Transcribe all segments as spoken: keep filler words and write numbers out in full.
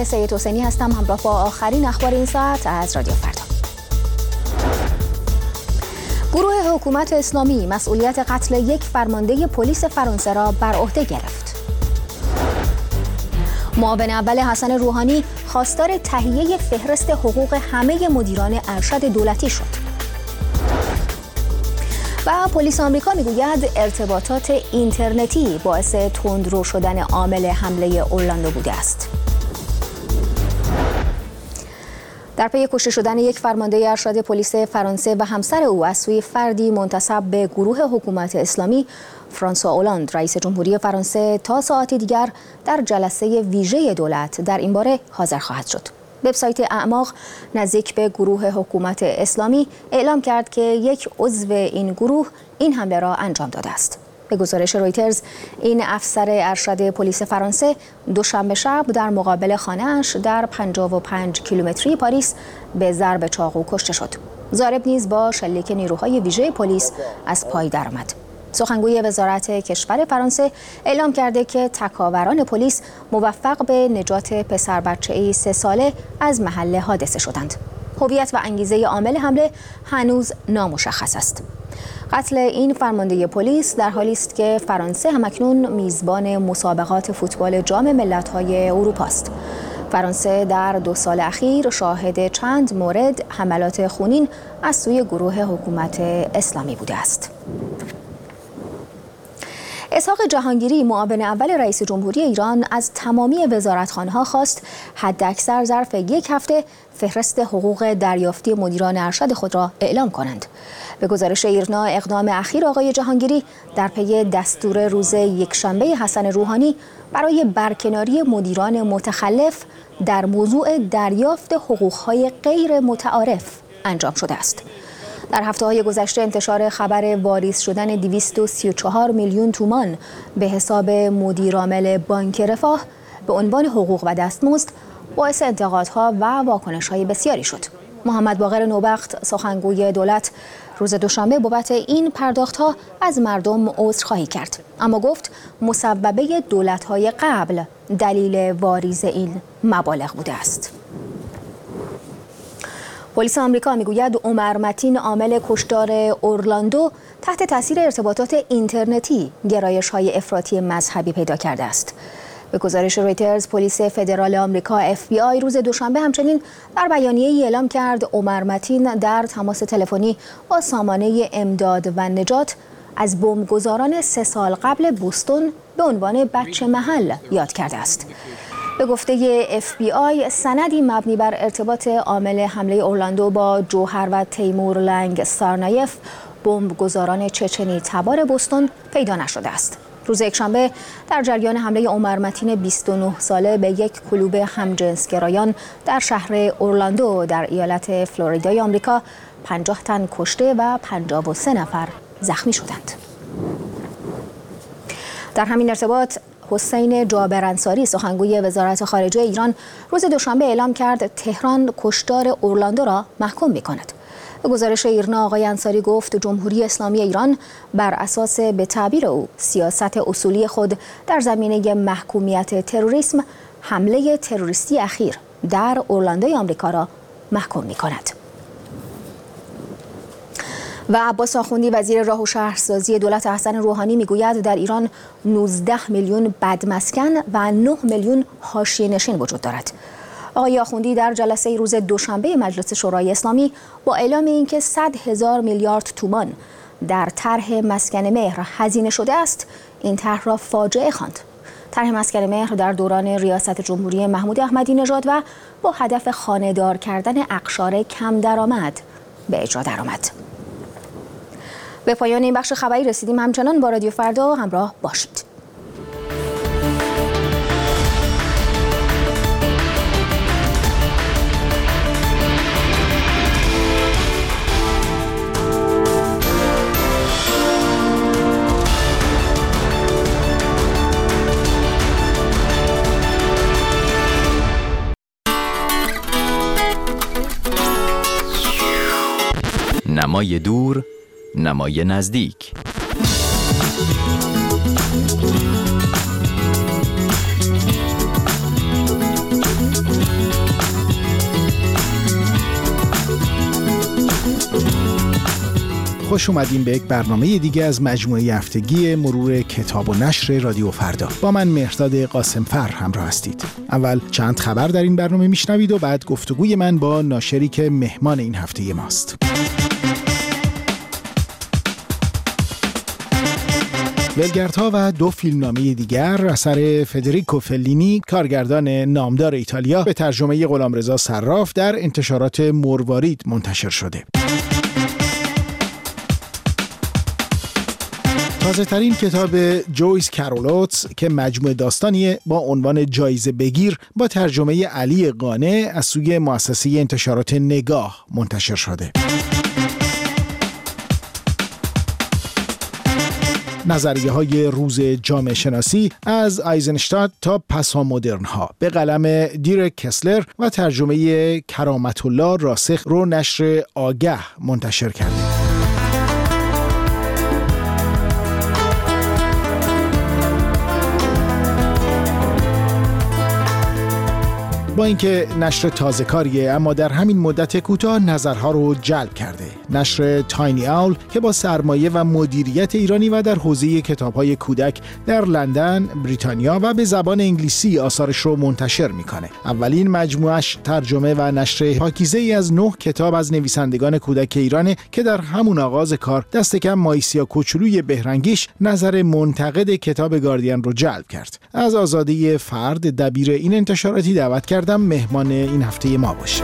سید حسینی هستم، همراه با آخرین اخبار این ساعت از رادیو فردا. گروه حکومت اسلامی مسئولیت قتل یک فرمانده پلیس فرانسه را بر عهده گرفت. معاون اول حسن روحانی خواستار تهیه فهرست حقوق همه مدیران ارشد دولتی شد. و پلیس آمریکا میگوید ارتباطات اینترنتی باعث تندرو شدن عامل حمله اورلاندو بوده است. در پی کشته شدن یک فرمانده ارشد پلیس فرانسه و همسر او از سوی فردی منتسب به گروه حکومت اسلامی، فرانسوا اولاند رئیس جمهوری فرانسه تا ساعتی دیگر در جلسه ویژه دولت در این باره حاضر خواهد شد. وبسایت اعماق نزدیک به گروه حکومت اسلامی اعلام کرد که یک عضو این گروه این حمله را انجام داده است. به گزارش رویترز، این افسر ارشد پلیس فرانسه دوشنبه شب در مقابل خانه‌اش در پنجاه و پنج کیلومتری پاریس به ضرب چاقو کشته شد. ضارب نیز با شلیک نیروهای ویژه پلیس از پای درآمد. سخنگوی وزارت کشور فرانسه اعلام کرده که تکاوران پلیس موفق به نجات پسر بچه‌ای سه ساله از محل حادثه شدند. هویت و انگیزه عامل حمله هنوز نامشخص است. قتل این فرمانده پلیس در حالی است که فرانسه همکنون میزبان مسابقات فوتبال جام ملت‌های اروپا است. فرانسه در دو سال اخیر شاهد چند مورد حملات خونین از سوی گروه حکومت اسلامی بوده است. اسحاق جهانگیری، معاون اول رئیس جمهوری ایران، از تمامی وزارتخانه‌ها خواست حداکثر ظرف یک هفته فهرست حقوق دریافتی مدیران ارشد خود را اعلام کنند. به گزارش ایرنا، اقدام اخیر آقای جهانگیری در پی دستور روز یکشنبه حسن روحانی برای برکناری مدیران متخلف در موضوع دریافت حقوق‌های غیر متعارف انجام شده است. در هفته‌های گذشته انتشار خبر واریز شدن دویست و سی و چهار میلیون تومان به حساب مدیرعامل بانک رفاه به عنوان حقوق و دستمزد باعث انتقادها و واکنش‌های بسیاری شد. محمد باقر نوبخت، سخنگوی دولت، روز دوشنبه بابت این پرداخت‌ها از مردم عذرخواهی کرد، اما گفت مسببه دولت‌های قبل دلیل واریز این مبالغ بوده است. پلیس آمریکا میگوید عمر متین، عامل کشتار اورلاندو، تحت تاثیر ارتباطات اینترنتی گرایش‌های افراطی مذهبی پیدا کرده است. به گزارش رویترز، پلیس فدرال آمریکا اف بی آی روز دوشنبه همچنین در بیانیه‌ای اعلام کرد عمر متین در تماس تلفنی با سامانه امداد و نجات از بمبگذاران سه سال قبل بوستون به عنوان بچه محل یاد کرده است. به گفته اف بی آی، سندی مبنی بر ارتباط عامل حمله اورلاندو با جوهر و تیمور لنگ سارنایف، بمبگذاران چچنی تبار بوستون، پیدا نشده است. روز یکشنبه در جریان حمله عمر متین بیست و نه ساله به یک کلوب همجنسگرایان در شهر اورلاندو در ایالت فلوریدای آمریکا، پنجاه تن کشته و پنجاه و سه نفر زخمی شدند. در همین ارتباط، حسین جابر انصاری، سخنگوی وزارت خارجه ایران، روز دوشنبه اعلام کرد تهران کشتار اورلاندو را محکوم می‌کند. به گزارش ایرنا، آقای انصاری گفت جمهوری اسلامی ایران بر اساس به تعبیر او سیاست اصولی خود در زمینه محکومیت تروریسم، حمله تروریستی اخیر در اورلاندوی آمریکا را محکوم می‌کند. و عباس آخوندی، وزیر راه و شهرسازی دولت حسن روحانی، میگوید در ایران نوزده میلیون بدمسکن و نه میلیون حاشیه‌نشین وجود دارد. آقای آخوندی در جلسه روز دوشنبه مجلس شورای اسلامی با اعلام اینکه صد هزار میلیارد تومان در طرح مسکن مهر هزینه شده است، این طرح را فاجعه خواند. طرح مسکن مهر در دوران ریاست جمهوری محمود احمدی نژاد و با هدف خانه‌دار کردن اقشار کم درآمد به اجرا درآمد. به پایان این بخش خبری رسیدیم. همچنان با رادیو فردا همراه باشید. نمای دور، نمای نزدیک. خوش اومدین به یک برنامه دیگه از مجموعه هفتگی مرور کتاب و نشر رادیو فردا. با من مهرداد قاسمفر همراه هستید. اول چند خبر در این برنامه میشنوید و بعد گفتگوی من با ناشری که مهمان این هفته ماست. ولگردها و دو فیلمنامه دیگر اثر فدریکو فلینی، کارگردان نامدار ایتالیا، به ترجمه غلامرضا صراف در انتشارات مروارید منتشر شده. تازه ترین کتاب جویس کارولوتس که مجموعه داستانی با عنوان جایزه بگیر با ترجمه علی قانع از سوی مؤسسه انتشارات نگاه منتشر شده. نظریه های روز جامعه شناسی از آیزنشتاد تا پسامدرن ها به قلم دیرک کسلر و ترجمه کرامت الله راسخ رو نشر آگه منتشر کرده. با اینکه نشر تازه کاریه اما در همین مدت کوتاه نظرها رو جلب کرده. نشر تاینی اول که با سرمایه و مدیریت ایرانی و در حوزه کتاب‌های کودک در لندن، بریتانیا و به زبان انگلیسی آثارش رو منتشر میکنه. اولین مجموعش ترجمه و نشر پاکیزه‌ای از نه کتاب از نویسندگان کودک ایرانه که در همون آغاز کار دست کم مایسیا کوچولوی بهرنگیش نظر منتقد کتاب گاردین رو جلب کرد. از آزاده فرد دبیر این انتشاراتی دعوت کرد مهمان این هفته ما باشه.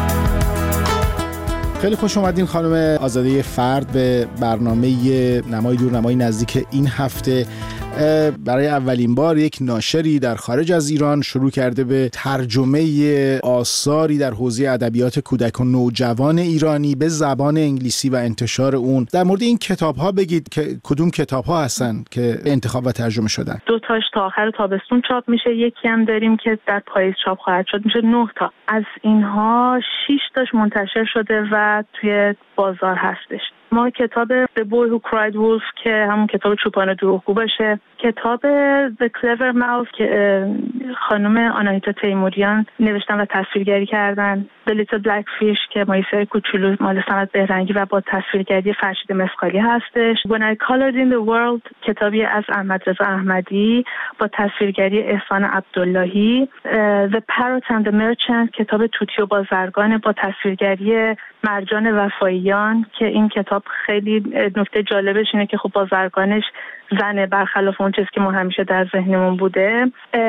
خیلی خوش اومدین خانم آزاده فرد به برنامه نمای دور نمای نزدیک این هفته. برای اولین بار یک ناشری در خارج از ایران شروع کرده به ترجمه آثاری در حوزه ادبیات کودک و نوجوان ایرانی به زبان انگلیسی و انتشار اون. در مورد این کتاب‌ها بگید که کدوم کتاب‌ها هستن که انتخاب و ترجمه شدن؟ دو تاش تا آخر تابستون چاپ میشه، یکی هم داریم که در پاییز چاپ خواهد شد، میشه نه تا. از اینها شش تاش منتشر شده و توی بازار هستش. ما کتاب The Boy Who Cried Wolf که همون کتاب چوپان دروغگو باشه، کتاب The Clever Mouse که خانم آناهیتا تیموریان نوشتن و تصویرگری کردن، The Little Black Fish که مایسای کوچولو مال سمت بهرنگی و با تصویرگری فرشید مسقالی هستش، When I Colored in the World کتابی از احمد رضا احمدی با تصویرگری احسان عبداللهی، The Parrot and the Merchant کتاب توتی و بازرگان با تصویرگری مرجان وفاییان که این کتاب خیلی نکته جالبش اینه که خب بازرگانش زنه، برخلاف اون چیزی که ما همیشه در ذهنمون بوده.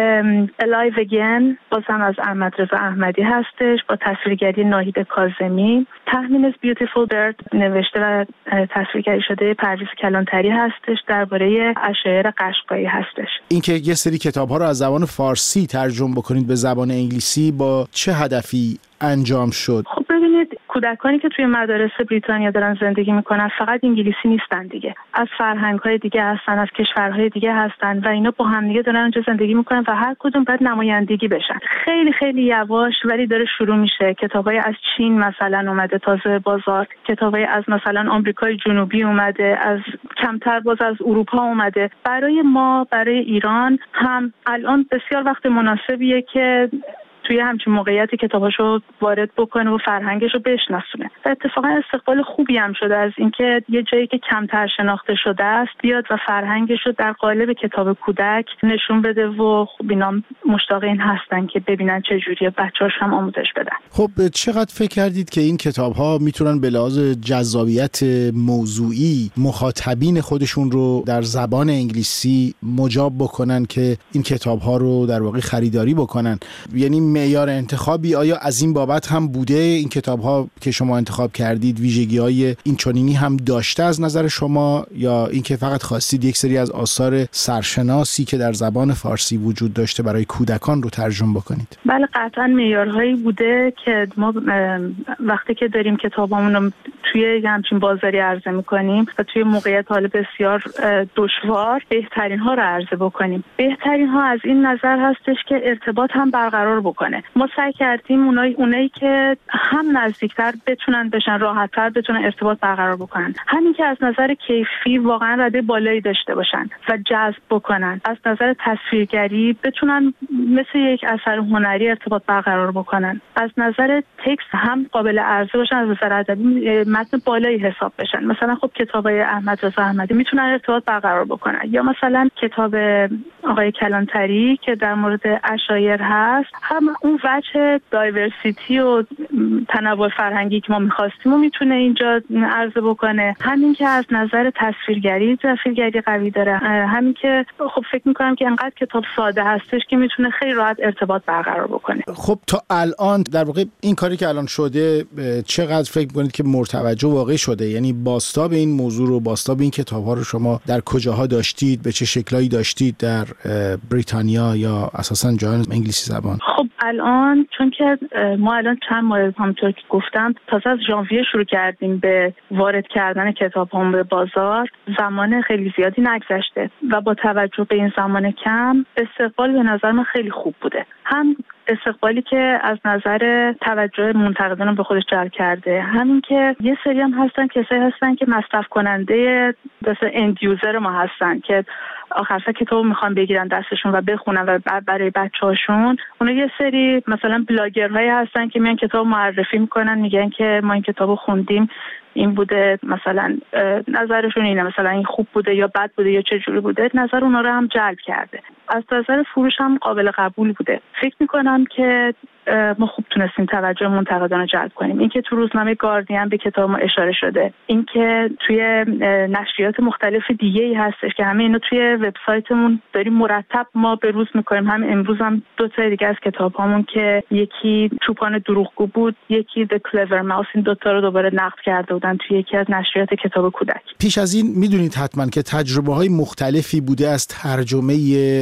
Alive Again بازم از احمد رضا احمدی هستش با تصویرگری ناهید کاظمی. تهمین Beautiful Bird نوشته و تصویرگری شده پرویز کلانتری هستش، درباره اشاعره قشقایی هستش. اینکه یه سری کتاب‌ها رو از زبان فارسی ترجمه بکنید به زبان انگلیسی با چه هدفی انجام شد؟ خب ببینید، کودکانی که توی مدارس بریتانیا دارن زندگی میکنن فقط انگلیسی نیستن دیگه، از فرهنگ‌های دیگه هستن، از کشورهای دیگه هستن و اینا با هم دیگه دارن اونجا زندگی میکنن و هر کدوم باید نمایندگی بشن. خیلی خیلی یواش ولی داره شروع میشه. کتابای از چین مثلا اومده تازه بازار، کتابای از مثلا آمریکای جنوبی اومده، از کمتر باز از اروپا اومده. برای ما، برای ایران هم الان بسیار وقت مناسبیه که توی همچین موقعیتی کتاباشو وارد بکنه و فرهنگشو بشناسونه. و اتفاقا استقبال خوبی هم شده از اینکه یه جایی که کمتر شناخته شده است بیاد و فرهنگشو در قالب کتاب کودک نشون بده و خب اینا مشتاق این هستن که ببینن چه جوریه، بچه‌هاش هم آموزش بدن. خب چقدر فکر کردید که این کتاب‌ها میتونن به لحاظ جذابیت موضوعی مخاطبین خودشون رو در زبان انگلیسی مجاب بکنن که این کتاب‌ها رو در واقع خریداری بکنن؟ یعنی معیار انتخابی آیا از این بابت هم بوده؟ این کتاب‌ها که شما انتخاب کردید ویژگی‌های این چنینی هم داشته از نظر شما، یا اینکه فقط خواستید یک سری از آثار سرشناسی که در زبان فارسی وجود داشته برای کودکان رو ترجمه بکنید؟ بله قطعاً معیارهایی بوده که ما وقتی که داریم کتابامون رو توی همچین بازاری عرضه می‌کنیم و توی موقعیت حال بسیار دشوار بهترین ها رو عرضه بکنیم. بهترین ها از این نظر هستش که ارتباط هم برقرار بکنه. ما سعی کردیم اونایی اونایی که هم نزدیکتر بتونن بشن، راحت‌تر بتونن ارتباط برقرار بکنن، همین که از نظر کیفی واقعا رده بالایی داشته باشن و جذب بکنن، از نظر تصویرگری بتونن مثل یک اثر هنری ارتباط برقرار بکنن، از نظر تکست هم قابل عرضه باشن، از نظر ادبی متن بالایی حساب بشن. مثلا خب کتابای احمد رضا احمدی میتونن ارتباط برقرار بکنن، یا مثلا کتاب آقای کلانتری که در مورد عشایر هست، هم اون وجه دایورسیتی و تنوع فرهنگی که ما می‌خواستیم و میتونه اینجا عرضه بکنه. همین که از نظر تصویرگری تصویرگری قوی داره، همین که خب فکر می‌کنم که انقدر کتاب ساده هستش که میتونه خیلی راحت ارتباط برقرار بکنه. خب تا الان در واقع این کاری که الان شده چقدر فکر می‌کنید که مرتوجه واقعی شده؟ یعنی بازتاب این موضوع رو، بازتاب این کتاب‌ها رو شما در کجاها داشتید؟ به چه شکلایی داشتید در بریتانیا یا اساساً جهان انگلیسی زبان؟ خب الان چون که ما الان چند ماه همونطور که گفتم تازه از ژانویه شروع کردیم به وارد کردن کتاب‌ها به بازار، زمان خیلی زیادی نگذشته و با توجه به این زمان کم استقبال به نظر من خیلی خوب بوده. هم استقبالی که از نظر توجه منتقدان به خودش جلب کرده، همین که یه سری هم هستن کسایی هستن که مصرف کننده مثلا اند یوزر ما هستن که آخرسر کتابو میخوان بگیرن دستشون و بخونن و برای بچه‌هاشون. اونا یه سری مثلا بلاگرهایی هستن که میان کتاب معرفی میکنن، میگن که ما این کتابو خوندیم، این بوده، مثلا نظرشون اینه، مثلا این خوب بوده یا بد بوده یا چه جوری بوده. نظر اونا رو هم جلب کرده. از نظر فروش هم قابل قبول بوده. فکر میکنم که ما خوب تونستیم توجه منتقدان رو جلب کنیم. اینکه تو روزنامه گاردین به کتاب ما اشاره شده، اینکه توی نشریات مختلف دیگه‌ای هستش که همه اینا توی وبسایتمون داریم مرتب ما به روز می‌کنیم. هم امروز هم دو تا دیگه از کتاب‌هامون که یکی چوپان دروغگو بود، یکی The Clever Mouse، این دو تا رو دوباره نقد کرده بودن توی یکی از نشریات کتاب کودک. پیش از این میدونید حتما که تجربه‌های مختلفی بوده از ترجمه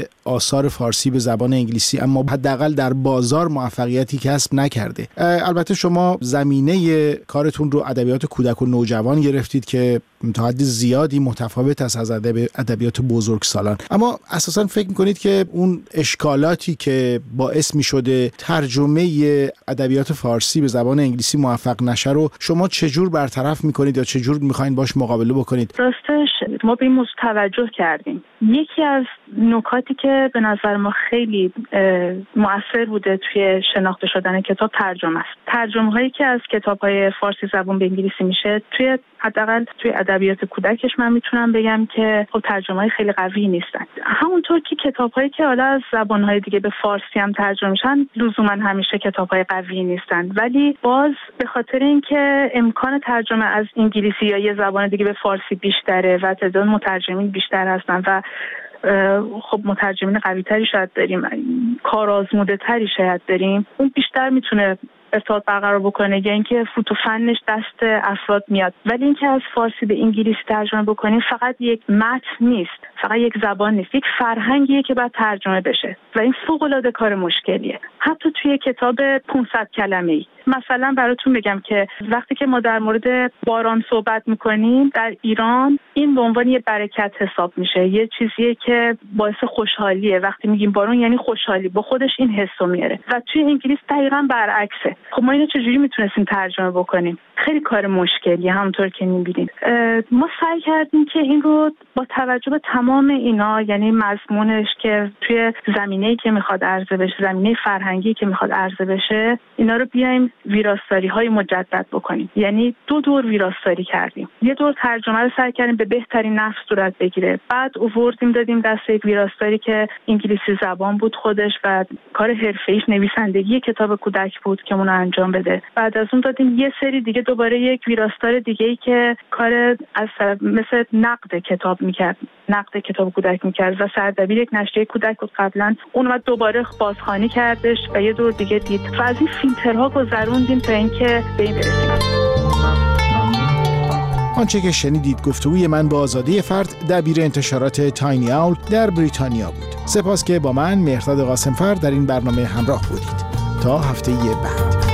آثار فارسی به زبان انگلیسی، اما حداقل در بازار موفقیتی کسب نکرده. البته شما زمینه کارتون رو ادبیات کودک و نوجوان گرفتید که تا حد زیادی متفاوت است از ادبیات بزرگسالان، اما اساساً فکر می‌کنید که اون اشکالاتی که باعث می‌شده ترجمه ادبیات فارسی به زبان انگلیسی موفق نشه رو شما چجور برطرف می‌کنید یا چجور می‌خواید باش مقابله بکنید؟ راستش ما به این موضوع توجه کردیم. یکی از نکاتی که به نظر ما خیلی مؤثر بوده توی شناخته شدن کتاب ترجمه است. ترجمه هایی که از کتاب های فارسی زبان به انگلیسی میشه توی حداقل توی ادبیات کودکش من میتونم بگم که خب ترجمه های خیلی قوی نیستن. همونطور که کتاب هایی که حالا از زبان های دیگه به فارسی هم ترجمه میشن لزوما همیشه کتاب های قوی نیستن، ولی باز به خاطر اینکه امکان ترجمه از انگلیسی یا یه زبان دیگه به فارسی بیشتره و تعداد مترجمین بیشتر هستن و خب مترجمین قوی تری شاید داریم، کارآزموده تری شاید داریم، اون بیشتر میتونه ارتباط برقرار بکنه یا اینکه فوت و فنش دست افراد میاد. ولی اینکه از فارسی به انگلیسی ترجمه بکنیم فقط یک متن نیست، فقط یک زبان نیست، یک فرهنگیه که باید ترجمه بشه و این فوق‌العاده کار مشکلیه. حتی توی کتاب پانصد کلمه‌ای مثلا براتون بگم که وقتی که ما در مورد باران صحبت میکنیم در ایران، این به عنوان یه برکت حساب میشه، یه چیزیه که باعث خوشحالیه. وقتی میگیم بارون یعنی خوشحالی، با خودش این حسو میاره. و توی انگلیس دقیقاً برعکسه. خب ما اینو چجوری میتونستیم ترجمه بکنیم؟ خیلی کار مشکلیه. همونطور که میبینید ما سعی کردیم که این رو با توجه به تمام اینا، یعنی مضمونش که توی زمینه‌ای که میخواد عرضه بشه، زمینه فرهنگی که میخواد عرضه بشه، اینا رو بیایم ویراستاری‌های مجدد بکنیم. یعنی دو دور ویراستاری کردیم. یه دور ترجمه رو سعی کردیم به بهترین نحو صورت بگیره، بعد آوردیم دادیم دست یک ویراستاری که انگلیسی زبان بود خودش و کار حرفه‌ایش نویسندگی کتاب کودک بود که اون انجام بده. بعد از اون دادیم یه سری دیگه دوباره یک ویراستار دیگه‌ای که کار از مثل نقد کتاب می‌کرد، نقد کتاب کودک می‌کرد و سردبیر یک نشریه کودک بود قبلا، اون بعد دوباره بازخوانی کردش و یه دور دیگه دید و از این فیلترها گذروندیم تا اینکه به این برسیم. آنچه که شنیدید گفتگوی من با آزاده فرد، دبیر انتشارات تاینی آول در بریتانیا بود. سپاس که با من مهرداد قاسمفر در این برنامه همراه بودید. تا هفته بعد.